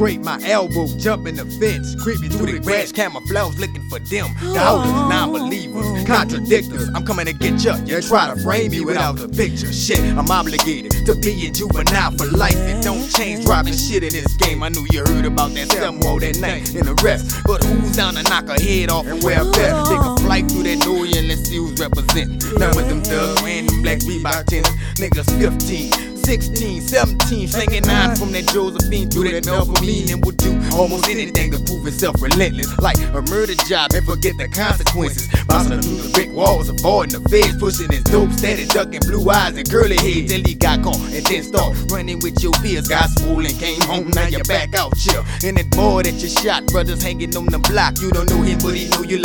scrape my elbow, jumping the fence, creeping through the grass, camouflage looking for them. Doubters, non-believers, contradictors. I'm coming to get you. You try to frame me without the picture. Shit, I'm obligated to be a juvenile for life. It don't change dropping shit in this game. I knew you heard about that Stonewall that night in the rest. But who's down to knock her head off and wear a vest? Take a flight through that door and let's see who's representing. Now with them thugs wearing them black Reebok tennis. Niggas 15, 16, 17, slinging 9 from that Josephine through that Melphamine, and will do almost anything to prove itself relentless, like a murder job and forget the consequences. Bouncing through the brick walls, avoiding the feds, pushing his dope, steady ducking blue eyes and curly heads till he got caught and then start running with your peers. Got school and came home, now you're back out chill. And that boy that you shot, brothers hanging on the block. You don't know him, but he know you